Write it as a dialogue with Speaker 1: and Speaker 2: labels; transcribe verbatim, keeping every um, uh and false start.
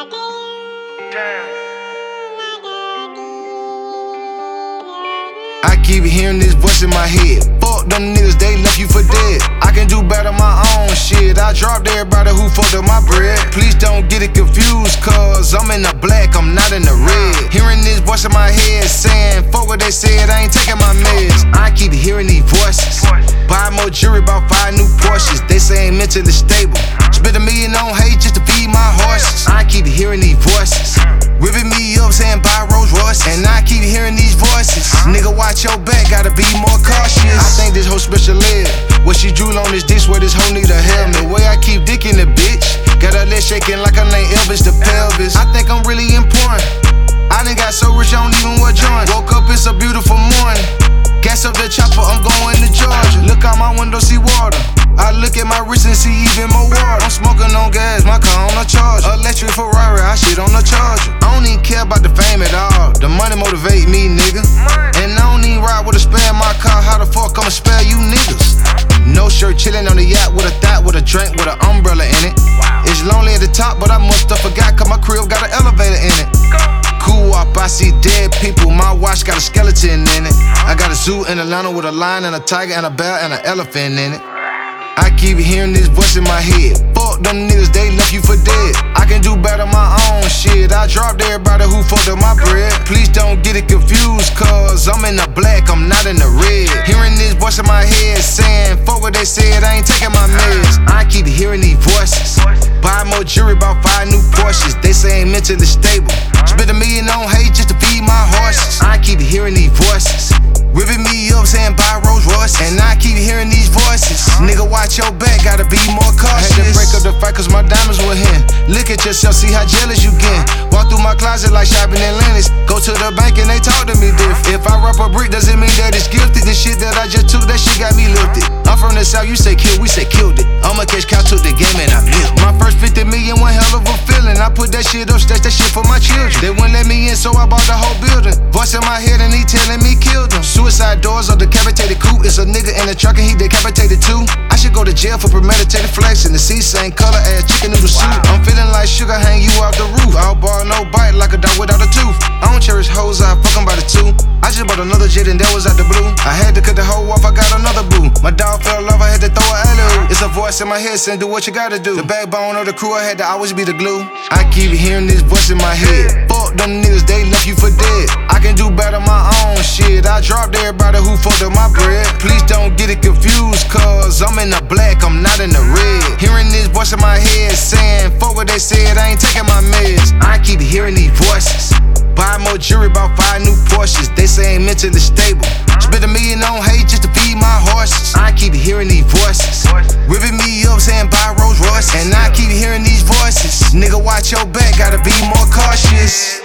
Speaker 1: I keep hearing this voice in my head. Fuck them niggas, they left you for dead. I can do better my own shit. I dropped everybody who fucked up my bread. Please don't get it confused, cause I'm in the black, I'm not in the red. Hearing this voice in my head saying, fuck what they said, I ain't taking my meds. I keep hearing these voices. Buy more jewelry, about five new Porsches. They say ain't mentally stable. Spend a million on hate just to feed my horses. I keep hearing these voices. Ripping me up saying buy Rolls Royce. And I keep hearing these voices. Nigga, watch your back, gotta be more cautious. I think this whole special ed. What she drool on this dish, where this hoe need a helmet. Way I keep dicking the bitch. Got her leg shaking like her name Elvis the pelvis. I think I'm really important. I done got so rich I don't even wear joints. Woke up, it's a beautiful morning. Gas up the chopper, I'm going to Georgia. Look out my window, see water. I look at my wrist and see even more water. I'm smoking on gas, my car on a charger. Electric Ferrari, I shit on the charger. I don't even care about the fame at all. The money motivate me, nigga. And I don't even ride with a spare in my car. How the fuck I'ma spare you niggas? No shirt, chillin' on the yacht with a thought, with a drink, with an umbrella in it. It's lonely at the top, but I must have forgot, cause my crib got an elevator in it. Cool up, I see dead people. My watch got a skeleton in it. I got a zoo in Atlanta with a lion and a tiger and a bear and an elephant in it. I keep hearing this voice in my head. Fuck them niggas, they left you for dead. I can do better my own shit. I dropped everybody who fucked up my bread. Please don't get it confused, cause I'm in the black, I'm not in the red. Hearing this voice in my head saying, fuck what they said, I ain't taking my meds. I keep hearing these voices. Buy more jewelry, about five new Porsches. They say ain't mentally stable. Spend a million on hate just to feed my horses. I keep hearing these voices. Ripping me up saying buy Rolls Royce. And I keep hearing these voices. Nigga, watch your back, gotta be more cautious. I had to break up the fight cause my diamonds were in. Look at yourself, see how jealous you get. Walk through my closet like shopping in Atlantis. Go to the bank and they talk to me different. If I rap a brick, does it mean that it's gifted? The shit that I just took, that shit got me lifted. I'm from the south, you say kill, we say killed it. I'ma catch cow, took the game and I milked. My first fifty million, one hell of a feeling. I put that shit up, stash that shit for my children. They wouldn't let me in, so I bought the whole building. Voice in my head and he telling me kill them. Suicide doors or decapitated coupe. It's a nigga in the truck and he decapitated too. I should go to jail for premeditated flex. And the seat same color as chicken noodle soup. I'm feeling like sugar, hang you off the roof. All bar, no bite, like a dog without a tooth. I don't cherish hoes, I fuck 'em by the two. I just bought another jet and that was out the blue. I had to cut the hoe off, I got another boo. My dog fell off, I had to throw a alley. It's a voice in my head saying do what you gotta do. The backbone of the crew, I had to always be the glue. I keep hearing this voice in my head. Fuck them niggas, they left you for dead. I can do better my own shit. I dropped everybody who fucked up my bread. Please don't get it confused, cause I'm in the black, I'm not in the red. Hearing this voice in my head saying, fuck what they said, I ain't taking my meds. I keep hearing these voices. Buy more jewelry, about five new Porsches. They say ain't mentally stable. Spend a million on hate just to feed my horses. I keep hearing these voices. Ripping me up saying buy Rolls Royce. And I keep hearing these voices. Nigga, watch your back, gotta be more cautious.